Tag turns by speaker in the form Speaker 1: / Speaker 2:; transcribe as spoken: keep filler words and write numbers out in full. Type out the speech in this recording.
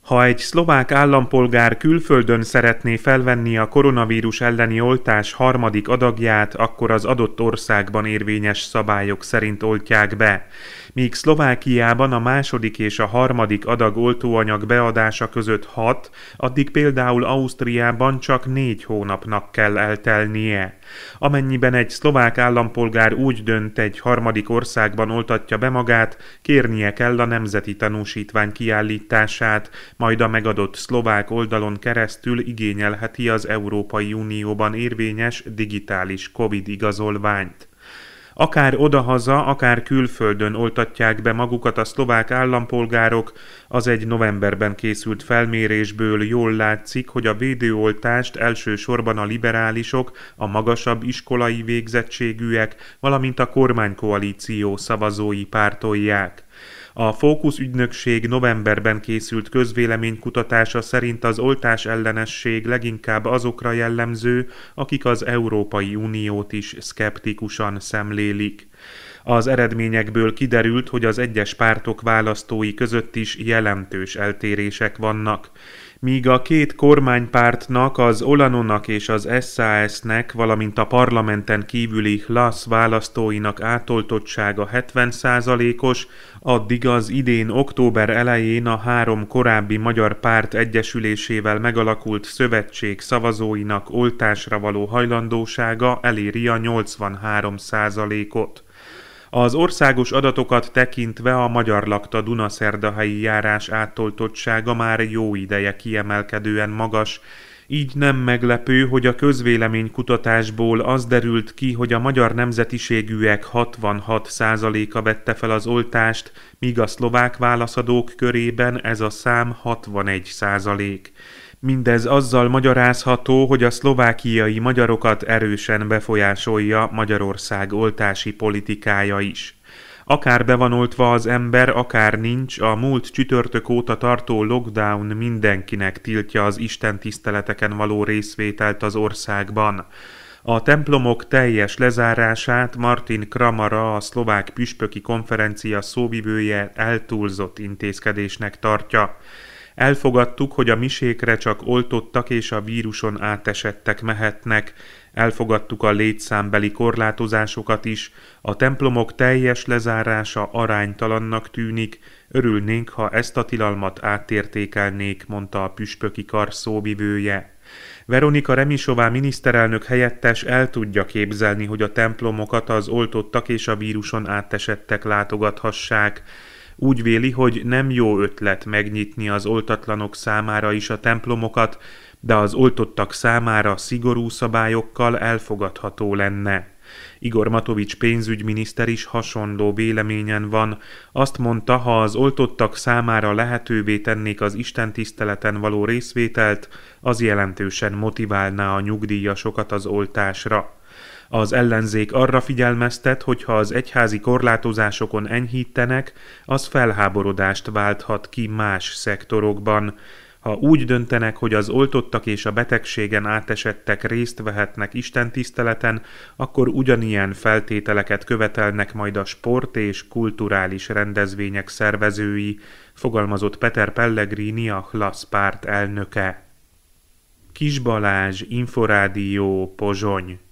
Speaker 1: Ha egy szlovák állampolgár külföldön szeretné felvenni a koronavírus elleni oltás harmadik adagját, akkor az adott országban érvényes szabályok szerint oltják be. Míg Szlovákiában a második és a harmadik adag oltóanyag beadása között hat, addig például Ausztriában csak négy hónapnak kell eltelnie. Amennyiben egy szlovák állampolgár úgy dönt, egy harmadik országban oltatja be magát, kérnie kell a nemzeti tanúsítvány kiállítását, majd a megadott szlovák oldalon keresztül igényelheti az Európai Unióban érvényes digitális Covid igazolványt. Akár odahaza, akár külföldön oltatják be magukat a szlovák állampolgárok, az egy novemberben készült felmérésből jól látszik, hogy a védőoltást elsősorban a liberálisok, a magasabb iskolai végzettségűek, valamint a kormánykoalíció szavazói pártolják. A Fókusz ügynökség novemberben készült közvéleménykutatása szerint az oltás ellenesség leginkább azokra jellemző, akik az Európai Uniót is szkeptikusan szemlélik. Az eredményekből kiderült, hogy az egyes pártok választói között is jelentős eltérések vannak. Míg a két kormánypártnak, az Olanonak és az es zé á es-nek, valamint a parlamenten kívüli Hlas választóinak átoltottsága hetven százalékos, addig az idén október elején a három korábbi magyar párt egyesülésével megalakult szövetség szavazóinak oltásra való hajlandósága eléri a nyolcvanhárom százalékot. Az országos adatokat tekintve a Magyar Lakta Dunaszerdahelyi járás átoltottsága már jó ideje kiemelkedően magas, így nem meglepő, hogy a közvéleménykutatásból az derült ki, hogy a magyar nemzetiségűek hatvanhat százaléka vette fel az oltást, míg a szlovák válaszadók körében ez a szám hatvanegy százalék. Mindez azzal magyarázható, hogy a szlovákiai magyarokat erősen befolyásolja Magyarország oltási politikája is. Akár be van oltva az ember, akár nincs, a múlt csütörtök óta tartó lockdown mindenkinek tiltja az istentiszteleteken való részvételt az országban. A templomok teljes lezárását Martin Kramara, a szlovák püspöki konferencia szóvivője eltúlzott intézkedésnek tartja. Elfogadtuk, hogy a misékre csak oltottak és a víruson átesettek mehetnek. Elfogadtuk a létszámbeli korlátozásokat is. A templomok teljes lezárása aránytalannak tűnik. Örülnénk, ha ezt a tilalmat átértékelnék, mondta a püspöki kar szóvivője. Veronika Remisová miniszterelnök helyettes el tudja képzelni, hogy a templomokat az oltottak és a víruson átesettek látogathassák. Úgy véli, hogy nem jó ötlet megnyitni az oltatlanok számára is a templomokat, de az oltottak számára szigorú szabályokkal elfogadható lenne. Igor Matovics pénzügyminiszter is hasonló véleményen van. Azt mondta, ha az oltottak számára lehetővé tennék az istentiszteleten való részvételt, az jelentősen motiválná a nyugdíjasokat az oltásra. Az ellenzék arra figyelmeztet, hogy ha az egyházi korlátozásokon enyhítenek, az felháborodást válthat ki más szektorokban. Ha úgy döntenek, hogy az oltottak és a betegségen átesettek részt vehetnek istentiszteleten, akkor ugyanilyen feltételeket követelnek majd a sport és kulturális rendezvények szervezői, fogalmazott Peter Pellegrini, a Hlas párt elnöke. Kis Balázs, Inforádió, Pozsony.